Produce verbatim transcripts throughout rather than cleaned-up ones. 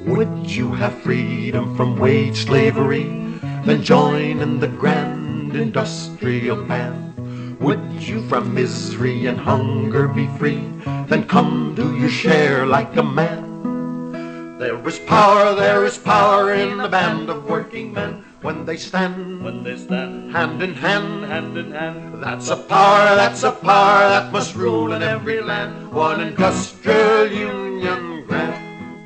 Would you have freedom from wage slavery? Then join in the grand industrial band. Would you from misery and hunger be free? Then come do your share like a man. There is power, there is power in the band of working men when they stand, when they stand hand in hand, hand in hand. That's a power, that's a power that must rule in every land. One industrial union grand.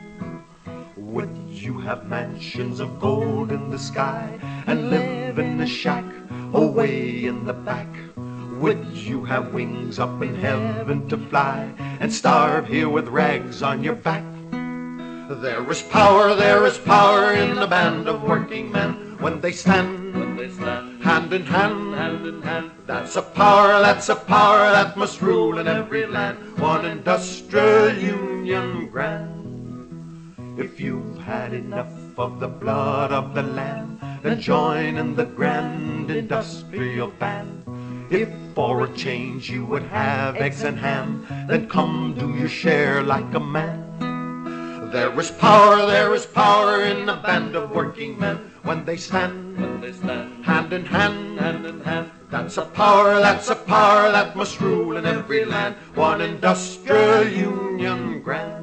Would you have mansions of gold in the sky and live in a shack away in the back? Would you have wings up in heaven to fly and starve here with rags on your back? There is power, there is power in the band of working men when they stand, when they stand hand in hand, hand in hand. That's a power, that's a power that must rule in every land. One industrial union grand. If you've had enough of the blood of the land, then join in the grand industrial band. If for a change you would have eggs and ham, then come do your share like a man. There is power, there is power in the band of working men when they stand, when they stand hand in hand, hand in hand. That's a power, that's a power that must rule in every land. One industrial union grand.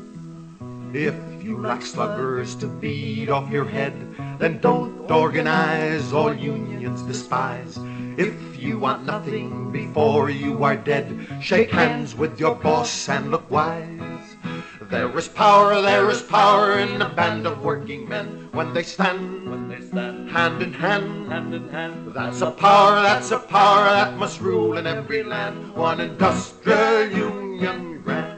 If you lack sluggers to beat off your head, then don't organize, all unions despise. If you want nothing before you are dead, shake hands with your boss and look wise. There is power, there is power in the band of working men when they stand, when they stand hand in hand, hand in hand. That's a power, that's a power that must rule in every land. One industrial union grand.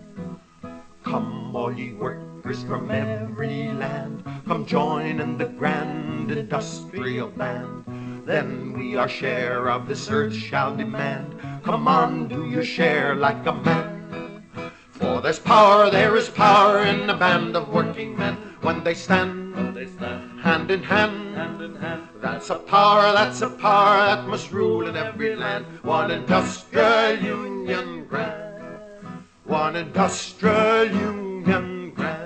Come all ye workers from every land, come join in the grand industrial band. Then we our share of this earth shall demand. Come on, do your share like a man. For there's power, there is power in the band of working men when they stand, when they stand hand in hand, hand in hand. That's a power, that's a power that must rule in every land. One industrial union grand. One industrial union grand.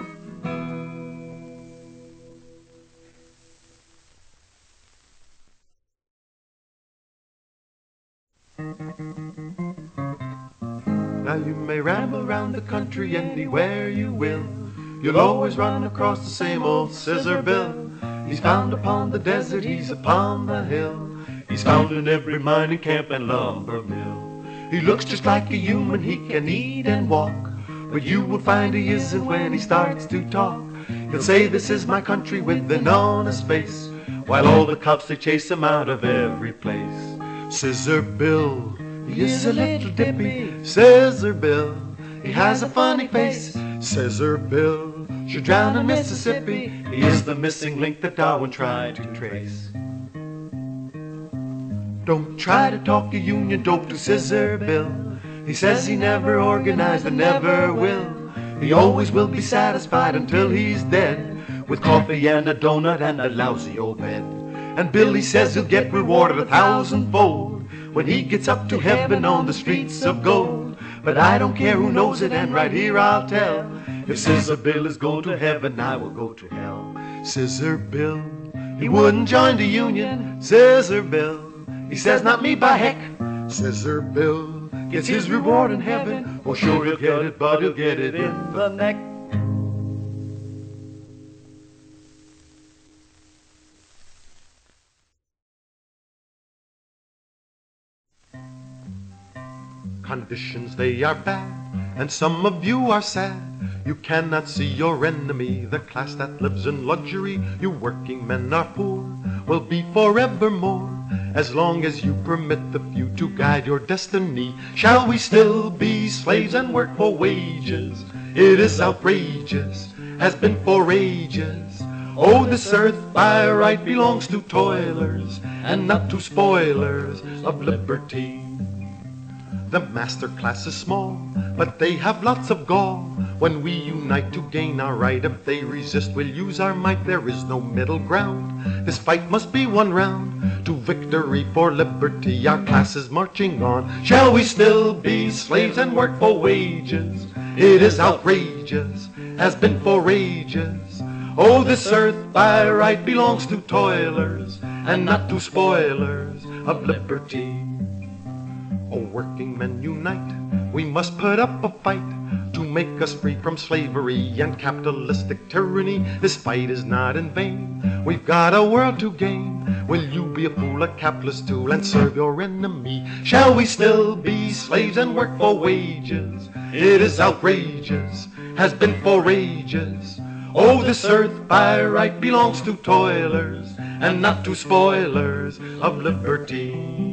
Now you may ramble round the country anywhere you will, you'll always run across the same old Scissor Bill. He's found upon the desert, he's upon the hill, he's found in every mining camp and lumber mill. He looks just like a human, he can eat and walk, but you will find he isn't when he starts to talk. He'll say, this is my country, with an honest face, while all the cops, they chase him out of every place. Scissor Bill, he is a little dippy, Scissor Bill, he has a funny face. Scissor Bill should drown in Mississippi, he is the missing link that Darwin tried to trace. Don't try to talk a union dope to Scissor Bill, he says he never organized and never will. He always will be satisfied until he's dead, with coffee and a donut and a lousy old bed. And Billy says he'll get rewarded a thousandfold when he gets up to heaven on the streets of gold. But I don't care who knows it, and right here I'll tell, if Scissor Bill is going to heaven, I will go to hell. Scissor Bill, he wouldn't join the union. Scissor Bill, he says, not me by heck. Scissor Bill gets his reward in heaven. Oh sure he'll get it, but he'll get it in the neck. Conditions, they are bad, and some of you are sad. You cannot see your enemy, the class that lives in luxury. You working men are poor, will be forevermore, as long as you permit the few to guide your destiny. Shall we still be slaves and work for wages? It is outrageous, has been for ages. Oh, this earth by right belongs to toilers, and not to spoilers of liberty. The master class is small, but they have lots of gall. When we unite to gain our right, if they resist, we'll use our might. There is no middle ground, this fight must be one round. To victory for liberty, our class is marching on. Shall we still be slaves and work for wages? It is outrageous, has been for ages. Oh, this earth by right belongs to toilers and not to spoilers of liberty. Oh, working men unite, we must put up a fight to make us free from slavery and capitalistic tyranny. This fight is not in vain, we've got a world to gain. Will you be a fool, a capitalist tool, and serve your enemy? Shall we still be slaves and work for wages? It is outrageous, has been for ages. Oh, this earth by right belongs to toilers and not to spoilers of liberty.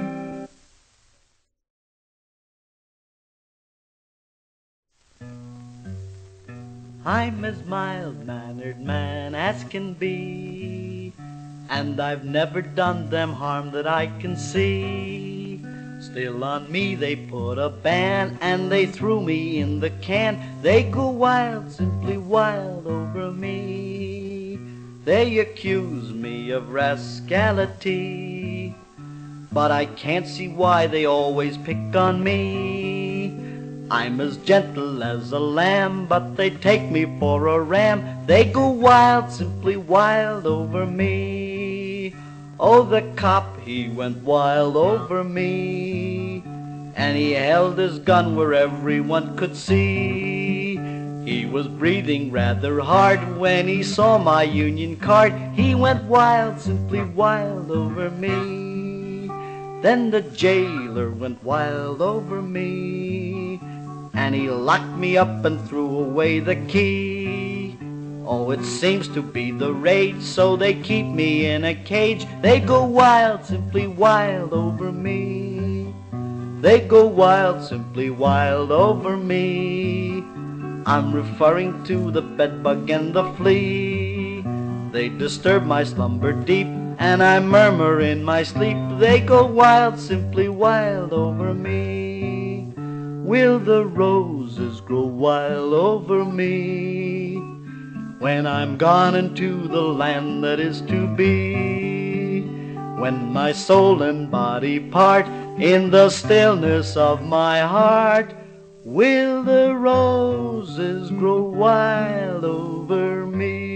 I'm as mild-mannered man as can be, and I've never done them harm that I can see. Still on me they put a ban, and they threw me in the can. They go wild, simply wild over me. They accuse me of rascality, but I can't see why they always pick on me. I'm as gentle as a lamb, but they take me for a ram. They go wild, simply wild over me. Oh, the cop, he went wild over me, and he held his gun where everyone could see. He was breathing rather hard when he saw my union card. He went wild, simply wild over me. Then the jailer went wild over me, and he locked me up and threw away the key. Oh, it seems to be the rage, so they keep me in a cage. They go wild, simply wild over me. They go wild, simply wild over me. I'm referring to the bedbug and the flea. They disturb my slumber deep, and I murmur in my sleep. They go wild, simply wild over me. Will the roses grow wild over me when I'm gone into the land that is to be? When my soul and body part in the stillness of my heart, will the roses grow wild over me?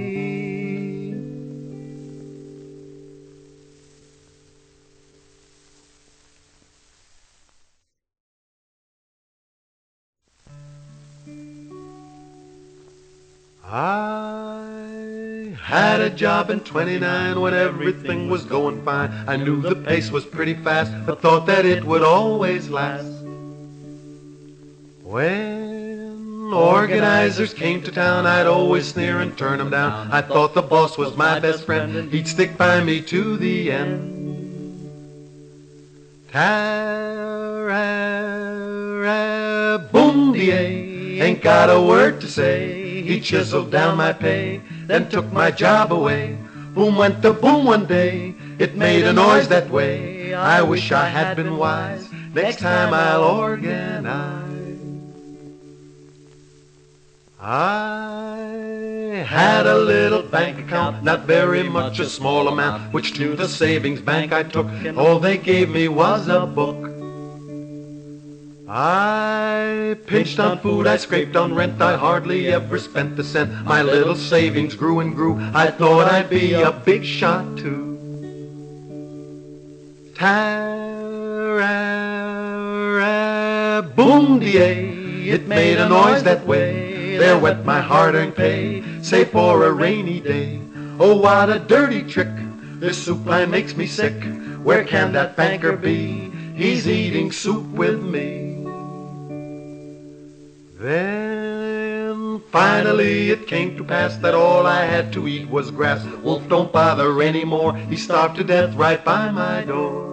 I had a job in twenty-nine when everything was going fine. I knew the pace was pretty fast, but thought that it would always last. When organizers came to town, I'd always sneer and turn them down. I thought the boss was my best friend, and he'd stick by me to the end. Ta-ra-ra-boom-de-ay, ain't got a word to say. He chiseled down my pay, then took my job away. Boom went the boom one day, it made a noise that way. I wish I had been wise, next time I'll organize. I had a little bank account, not very much, a small amount, which to the savings bank I took, and all they gave me was a book. I pinched on food, I scraped on rent, I hardly ever spent a cent. My little savings grew and grew, I thought I'd be a big shot too. Ta-ra-ra-boom-de-ay, it made a noise that way. There went my hard-earned pay, save for a rainy day. Oh, what a dirty trick, this soup line makes me sick. Where can that banker be? He's eating soup with me. Then finally it came to pass that all I had to eat was grass. The wolf don't bother anymore, he starved to death right by my door.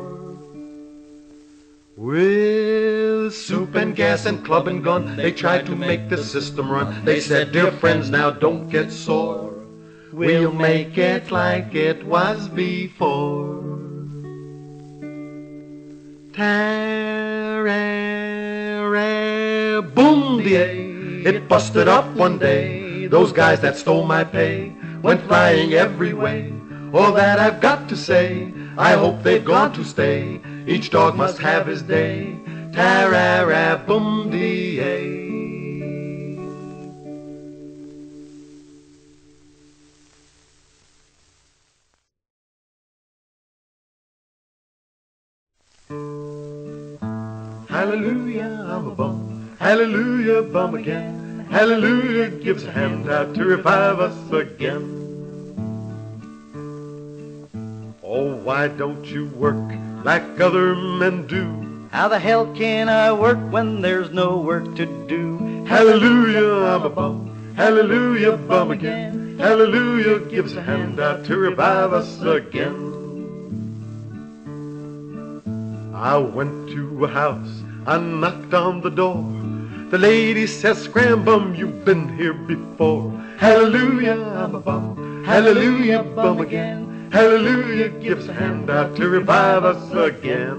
With soup and gas and club and gun, they tried to make the system run. They said, dear friends, now don't get sore, we'll make it like it was before. Ta-ra-ra-boom-de-ay, it busted up one day. Those guys that stole my pay went flying every way. All that I've got to say, I hope they've gone to stay. Each dog must have his day. Ta-ra-ra-boom-de-ay. Hallelujah, I'm a bum. Hallelujah, bum again. Hallelujah, gives a hand out to revive us again. Oh, why don't you work like other men do? How the hell can I work when there's no work to do? Hallelujah, I'm a bum. Hallelujah, bum again. Hallelujah, gives a hand out to revive us again. I went to a house, I knocked on the door. The lady says, "Scram-bum, you've been here before." Hallelujah, I'm a bum. Hallelujah, bum again. Hallelujah, gives a hand out to revive us again.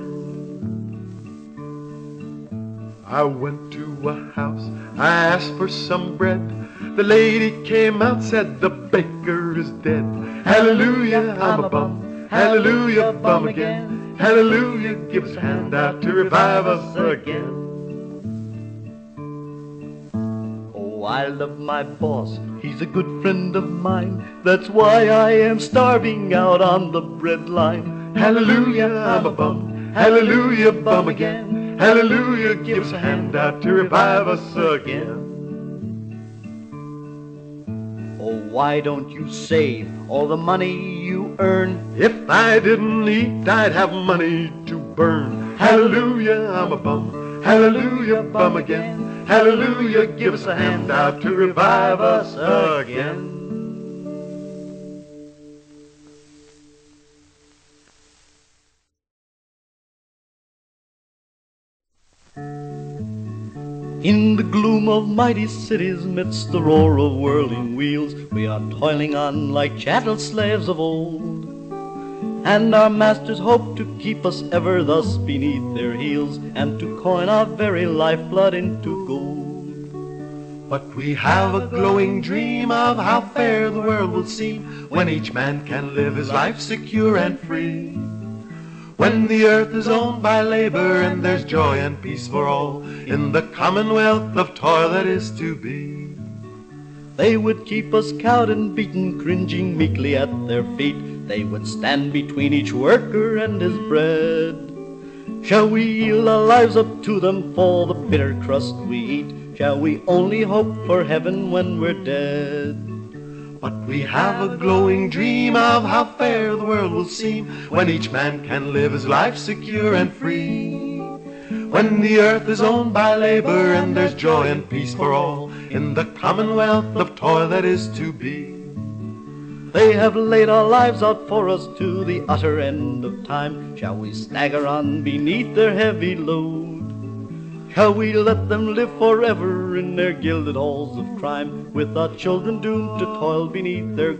I went to a house, I asked for some bread. The lady came out, said, "The baker is dead." Hallelujah, I'm a bum. Hallelujah, bum again. Hallelujah, gives a hand out to revive us again. Oh, I love my boss, he's a good friend of mine. That's why I am starving out on the bread line. Hallelujah, I'm a bum. Hallelujah, bum again. Hallelujah, gives a hand out to revive us again. Oh, why don't you save all the money you earn? If I didn't eat, I'd have money to burn. Hallelujah, I'm a bum. Hallelujah, bum again. Hallelujah, give us a hand out to revive us again. In the gloom of mighty cities, midst the roar of whirling wheels, we are toiling on like chattel slaves of old. And our masters hope to keep us ever thus beneath their heels, and to coin our very lifeblood into gold. But we have a glowing dream of how fair the world will seem when each man can live his life secure and free. When the earth is owned by labor and there's joy and peace for all in the commonwealth of toil that is to be. They would keep us cowed and beaten, cringing meekly at their feet. They would stand between each worker and his bread. Shall we yield our lives up to them for the bitter crust we eat? Shall we only hope for heaven when we're dead? But we have a glowing dream of how fair the world will seem when each man can live his life secure and free. When the earth is owned by labor and there's joy and peace for all in the commonwealth of toil that is to be. They have laid our lives out for us to the utter end of time. Shall we stagger on beneath their heavy load? Shall we let them live forever in their gilded halls of crime, with our children doomed to toil beneath their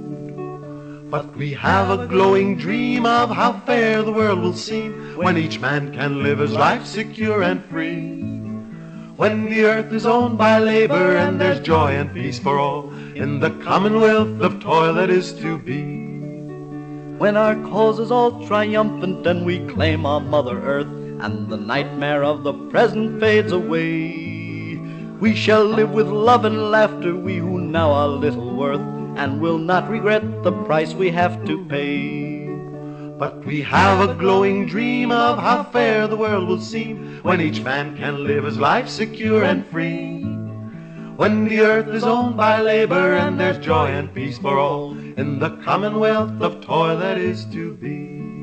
gold? But we have a glowing dream of how fair the world will seem when each man can live his life secure and free. When the earth is owned by labor and there's joy and peace for all in the commonwealth of toil that is to be. When our cause is all triumphant and we claim our Mother Earth, and the nightmare of the present fades away, we shall live with love and laughter, we who now are little worth, and will not regret the price we have to pay. But we have a glowing dream of how fair the world will seem when each man can live his life secure and free. When the earth is owned by labor and there's joy and peace for all in the commonwealth of toil that is to be.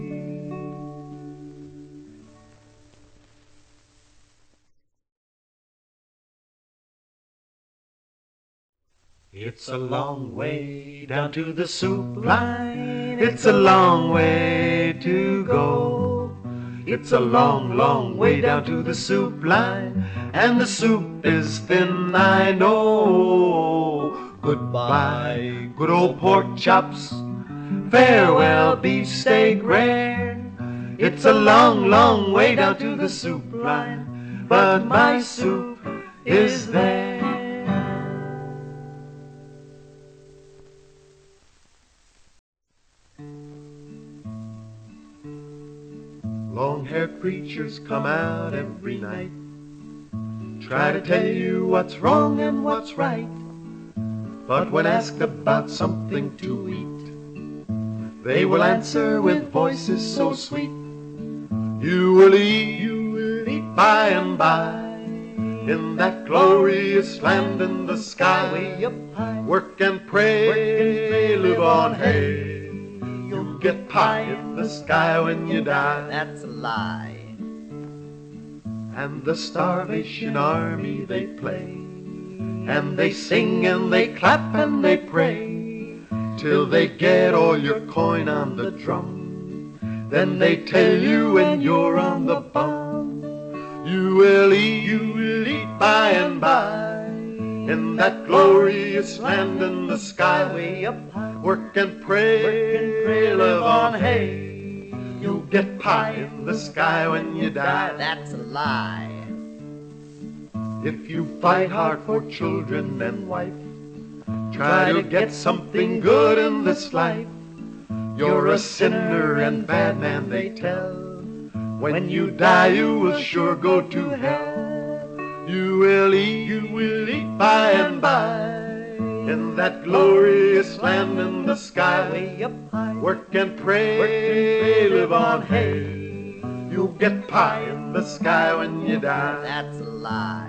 It's a long way down to the soup line. It's a long way to go. It's a long, long way down to the soup line, and the soup is thin, I know. Goodbye, good old pork chops. Farewell, beefsteak rare. It's a long, long way down to the soup line, but my soup is there. Long-haired preachers come out every night, try to tell you what's wrong and what's right. But when asked about something to eat, they will answer with voices so sweet. You will eat, you will eat by and by. In that glorious land in the sky, way up high, work and pray, live on hay. You'll get pie in the sky when you die. That's a lie. And the Starvation Army they play, and they sing and they clap and they pray, till they get all your coin on the drum. Then they tell you when you're on the bum, you will eat, you will eat by and by. In that glorious land in the sky, Way up high, work and pray, work and pray, live on hay. You'll get pie in the sky when you die. That's a lie. If you fight hard for children and wife, try to get something good in this life, you're a sinner and bad man, they tell. When you die, you will sure go to hell. You will eat, you will eat by and by. In that glorious land in the sky, Way up high, work and pray, work and pray, live on hay. You'll get pie in the sky when you die. that's a lie.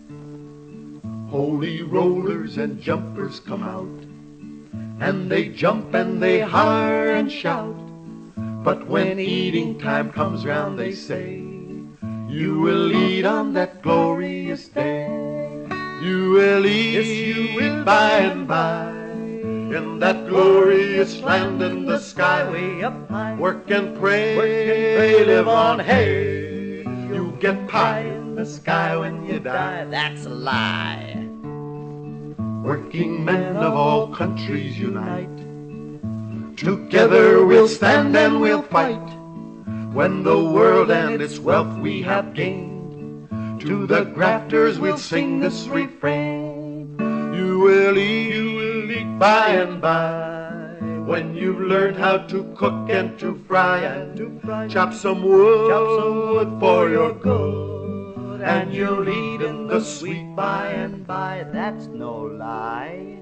Holy rollers and jumpers come out, and they jump and they holler and shout. But when eating time comes round, they say, you will eat on that glorious day. You will eat, Yes, you will by and by. In that glorious land in the sky, Way up high, work and pray, work and pray, live on hay. You'll get pie in the sky when you die. that's a lie. Working men of all countries unite. Together we'll stand and we'll fight. When the world and its wealth we have gained, to the grafters we'll sing this refrain. You will eat, you will eat by and by. When you've learned how to cook and to fry and to fry, chop some wood, chop some wood for your good. and you'll eat in the sweet by and by. That's no lie.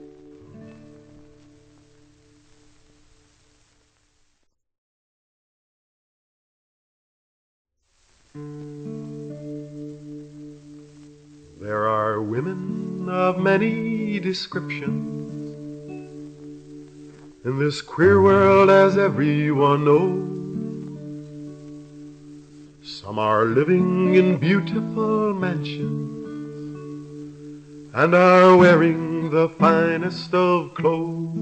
There are women of many descriptions in this queer world, as everyone knows. Some are living in beautiful mansions and are wearing the finest of clothes.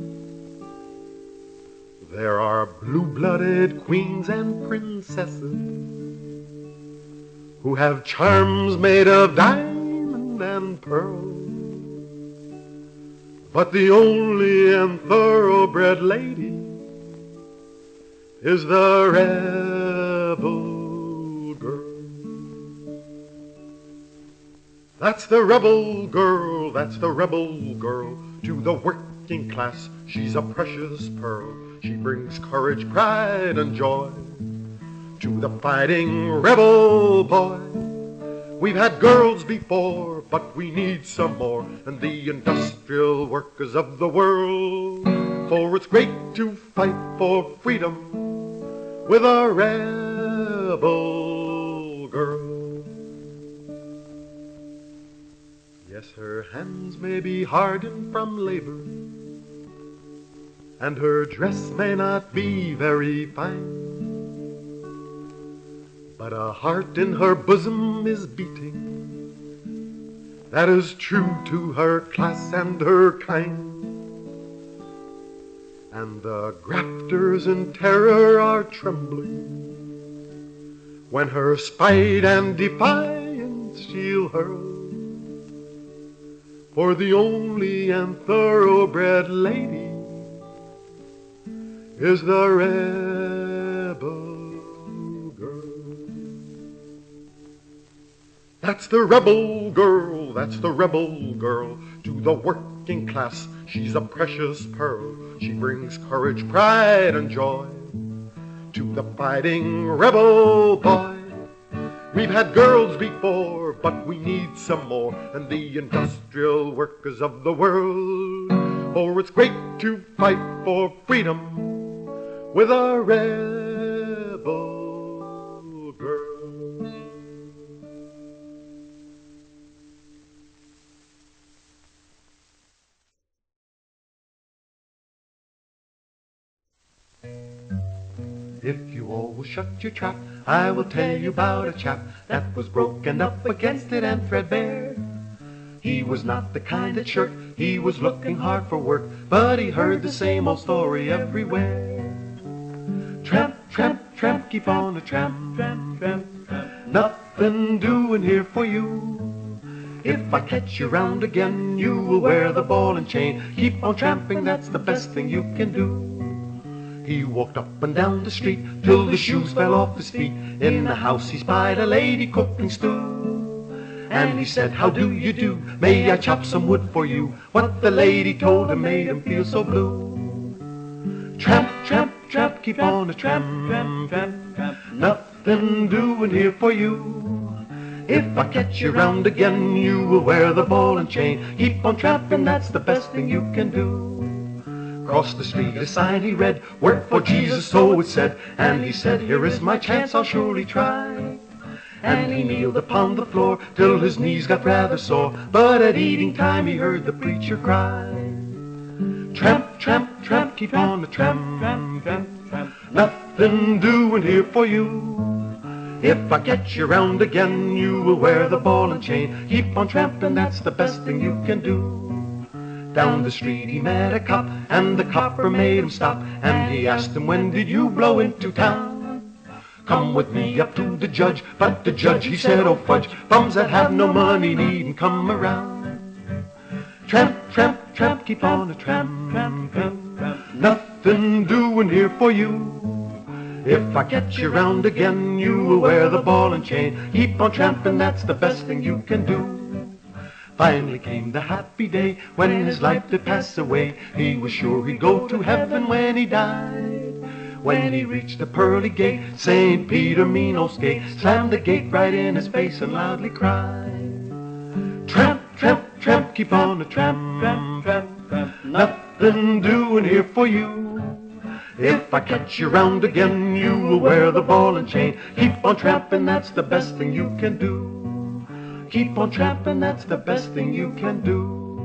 There are blue-blooded queens and princesses who have charms made of diamond and pearl. But the only and thoroughbred lady is the rebel girl. That's the rebel girl, that's the rebel girl. To the working class, she's a precious pearl. She brings courage, pride, and joy to the fighting rebel boy. We've had girls before, but we need some more. And the industrial workers of the world, for it's great to fight for freedom with a rebel girl. Yes, her hands may be hardened from labor, and her dress may not be very fine, but a heart in her bosom is beating that is true to her class and her kind. And the grafters in terror are trembling when her spite and defiance she'll hurl. For the only and thoroughbred lady is the rebel girl. That's the rebel girl, that's the rebel girl. To the working class, she's a precious pearl. She brings courage, pride, and joy to the fighting rebel boy. We've had girls before, but we need some more. And the industrial workers of the world, for it's great to fight for freedom with a rebel girl. If you all will shut your trap, I will tell you about a chap that was broken up against it and threadbare. He was not the kind that shirked, he was looking hard for work, but he heard the same old story everywhere. Tramp, tramp, tramp, keep on a tramp, tramp, tramp, tramp. Nothing doing here for you. If I catch you round again, you will wear the ball and chain. Keep on tramping, that's the best thing you can do. He walked up and down the street till the shoes fell off his feet. In the house he spied a lady cooking stew. And he said, "How do you do? May I chop some wood for you?" What the lady told him made him feel so blue. Tramp, tramp, tramp, keep on a tramp, tramp, tramp, tramp. Nothing doing here for you. If I catch you round again, you will wear the ball and chain. Keep on tramping, that's the best thing you can do. Across the street a sign he read, "Work for Jesus," so it said. And he said, "Here is my chance, I'll surely try." And he kneeled upon the floor till his knees got rather sore. But at eating time he heard the preacher cry, "Tramp, tramp, tramp, keep on the tramp, tramp, tramp, tramp. Nothing doing here for you. If I catch you round again, you will wear the ball and chain. Keep on tramping, that's the best thing you can do." Down the street he met a cop, and the copper made him stop. And he asked him, "When did you blow into town?" "Come with me up to the judge." But the judge, he said, "Oh fudge, bums that have no money needn't come around." Tramp, tramp, tramp, keep on a tramp, tramp, tramp, tramp. Nothing doing here for you. If I catch you round again, you will wear the ball and chain. Keep on tramping, that's the best thing you can do. Finally came the happy day when his life did pass away. He was sure he'd go to heaven when he died. When he reached the pearly gate, Saint Peter, me no skate, slammed the gate right in his face and loudly cried, "Tramp, tramp, tramp, keep on a tramp, tramp, tramp, tramp. Nothing doing here for you. If I catch you round again, you will wear the ball and chain. Keep on tramping, that's the best thing you can do. Keep on tramping, that's the best thing you can do."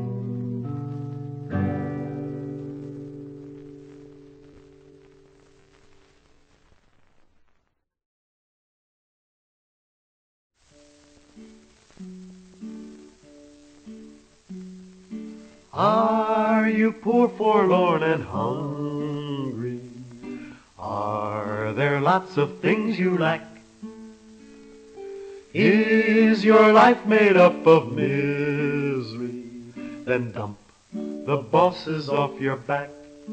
Are you poor, forlorn, and hungry? Are there lots of things you lack? Is your life made up of misery? Then dump the bosses off your back.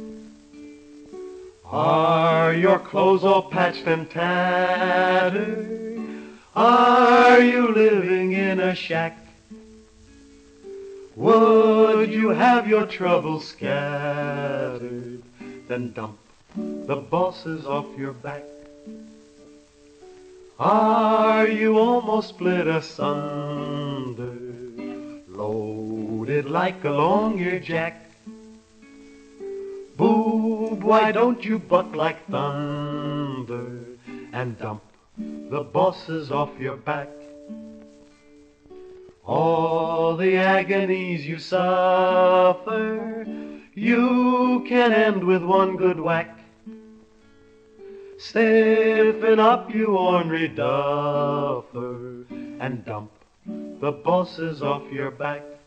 Are your clothes all patched and tattered? Are you living in a shack? Would you have your troubles scattered? Then dump the bosses off your back. Are you almost split asunder, loaded like a long-eared jack? Boob, why don't you buck like thunder and dump the bosses off your back? All the agonies you suffer, you can end with one good whack. Stiffen up, you ornery duffer, and dump the bosses off your back.